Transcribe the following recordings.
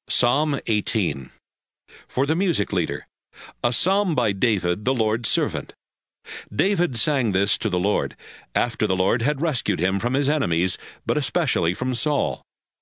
Psalm 18. For the music leader. A psalm by David, the Lord's servant. David sang this to the Lord, after the Lord had rescued him from his enemies, but especially from Saul.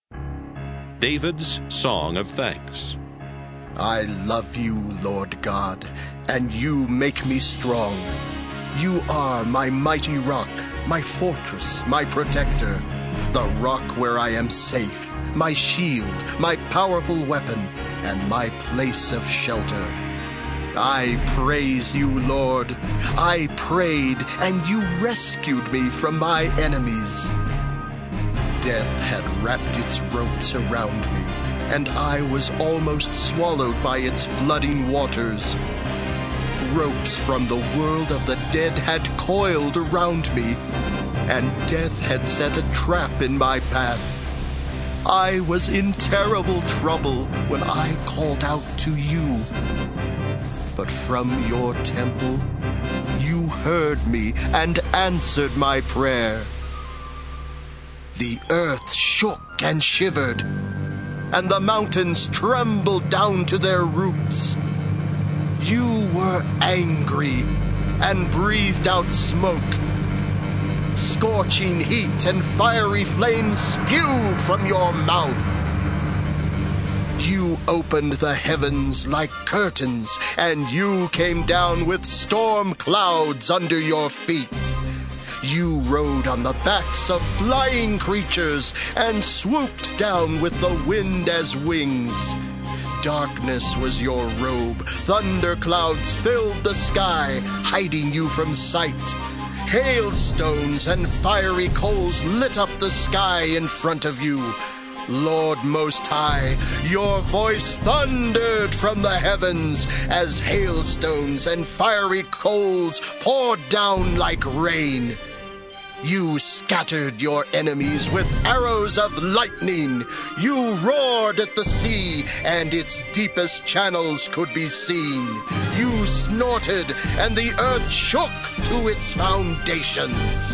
David's Song of Thanks. I love you, Lord God, and you make me strong. You are my mighty rock, my fortress, my protector, the rock where I am safe, my shield, my powerful weapon, and my place of shelter. I praise you, Lord. I prayed, and you rescued me from my enemies. Death had wrapped its ropes around me, and I was almost swallowed by its flooding waters. Ropes from the world of the dead had coiled around me, and death had set a trap in my path. I was in terrible trouble when I called out to you. But from your temple, you heard me and answered my prayer. The earth shook and shivered, and the mountains trembled down to their roots. You were angry and breathed out smoke. Scorching heat and fiery flames spewed from your mouth. You opened the heavens like curtains, and you came down with storm clouds under your feet. You rode on the backs of flying creatures and swooped down with the wind as wings. Darkness was your robe. Thunder clouds filled the sky, hiding you from sight. Hailstones and fiery coals lit up the sky in front of you. Lord Most High, your voice thundered from the heavens as hailstones and fiery coals poured down like rain. You scattered your enemies with arrows of lightning. You roared at the sea, and its deepest channels could be seen. You snorted, and the earth shook to its foundations.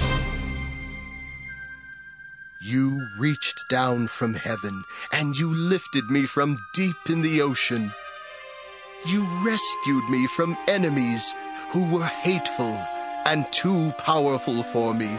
You reached down from heaven, and you lifted me from deep in the ocean. You rescued me from enemies who were hateful and too powerful for me.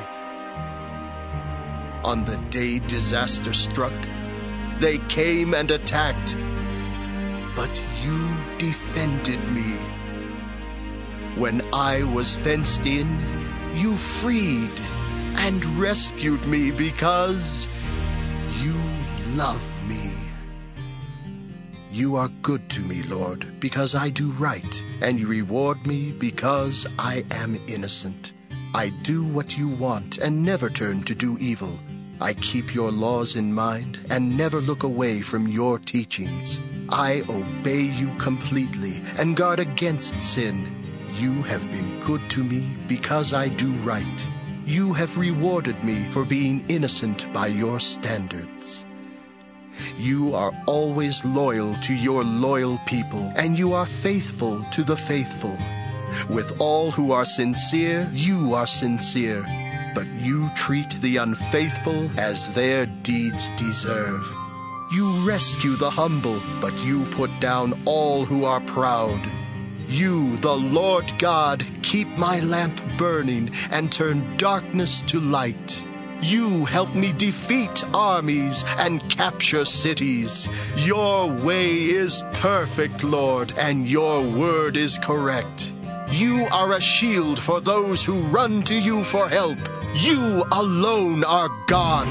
On the day disaster struck, they came and attacked, but you defended me. When I was fenced in, you freed and rescued me because you love me. You are good to me, Lord, because I do right, and you reward me because I am innocent. I do what you want and never turn to do evil. I keep your laws in mind and never look away from your teachings. I obey you completely and guard against sin. You have been good to me because I do right. You have rewarded me for being innocent by your standards. You are always loyal to your loyal people, and you are faithful to the faithful. With all who are sincere, you are sincere, but you treat the unfaithful as their deeds deserve. You rescue the humble, but you put down all who are proud. You, the Lord God, keep my lamp burning and turn darkness to light. You help me defeat armies and capture cities. Your way is perfect, Lord, and your word is correct. You are a shield for those who run to you for help. You alone are God.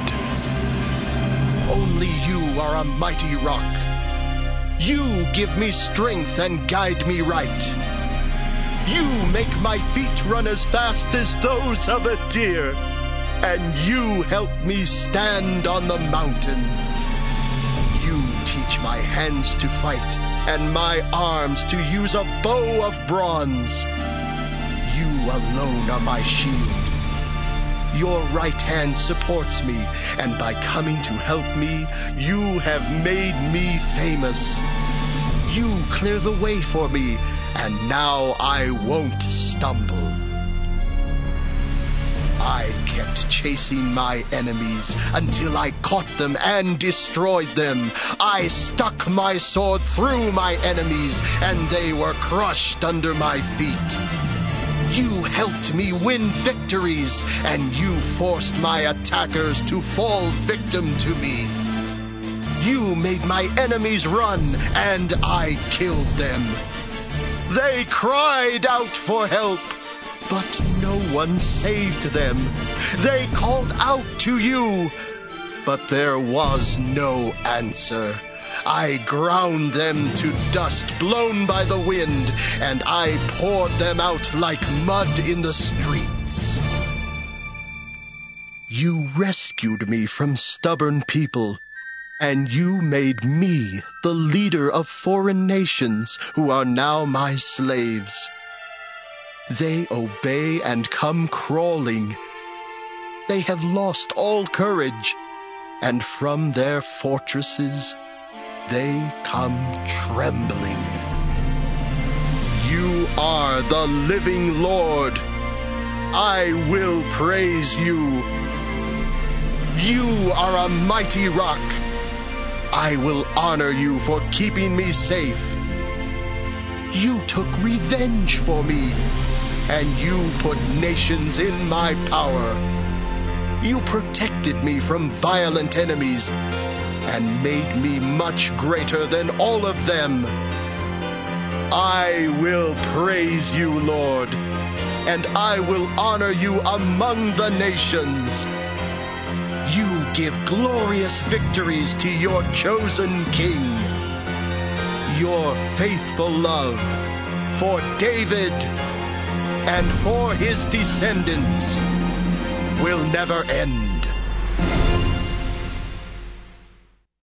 Only you are a mighty rock. You give me strength and guide me right. You make my feet run as fast as those of a deer, and you help me stand on the mountains. You teach my hands to fight and my arms to use a bow of bronze. You alone are my shield. Your right hand supports me, and by coming to help me, you have made me famous. You clear the way for me, and now I won't stumble. I kept chasing my enemies until I caught them and destroyed them. I stuck my sword through my enemies, and they were crushed under my feet. You helped me win victories, and you forced my attackers to fall victim to me. You made my enemies run, and I killed them. They cried out for help, but no one saved them. They called out to you, but there was no answer. I ground them to dust blown by the wind, and I poured them out like mud in the streets. You rescued me from stubborn people, and you made me the leader of foreign nations who are now my slaves. They obey and come crawling. They have lost all courage, and from their fortresses they come trembling. You are the living Lord. I will praise you. You are a mighty rock. I will honor you for keeping me safe. You took revenge for me, and you put nations in my power. You protected me from violent enemies and made me much greater than all of them. I will praise you, Lord, and I will honor you among the nations. You give glorious victories to your chosen king. Your faithful love for David and for his descendants will never end.